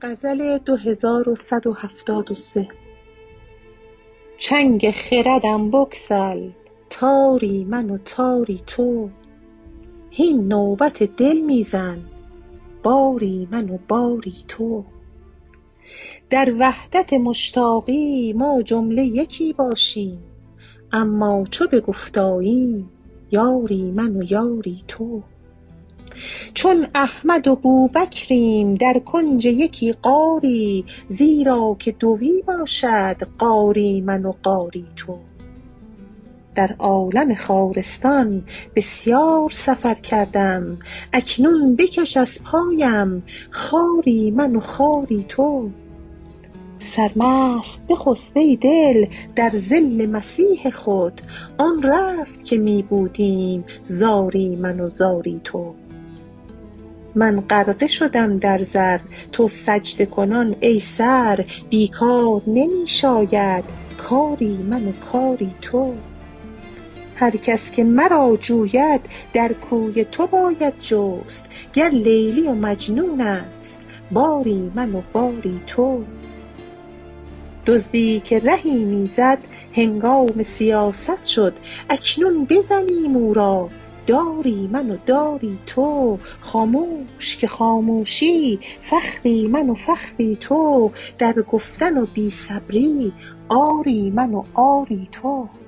غزل 2173. چنگ خردم بگسل، تاری من و تاری تو. هین نوبت دل میزن، باری من و باری تو. در وحدت مشتاقی ما جمله یکی باشیم، اما چو بگفتاییم یاری من و یاری تو. چون احمد و بوبکریم در کنج یکی غاری، زیرا که دوی باشد غاری من و غاری تو. در عالم خارستان بسیار سفر کردم، اکنون بکش از پایم خاری من و خاری تو. سرمست بخسب ای دل در ظل مسیح خود، آن رفت که می بودیم زاری من و زاری تو. من غرقه شدم در زر، تو سجده کنان ای سر، بیکار نمی شاید کاری من و کاری تو. هر کس که مرا جوید در کوی تو باید جست، گر لیلی و مجنون است باری من و باری تو. دزدی که رهی میزد هنگام سیاست شد، اکنون بزنیم او را داری من و داری تو. خاموش که خاموشی فخری من و فخری تو، در گفتن و بی صبری آری من و آری تو.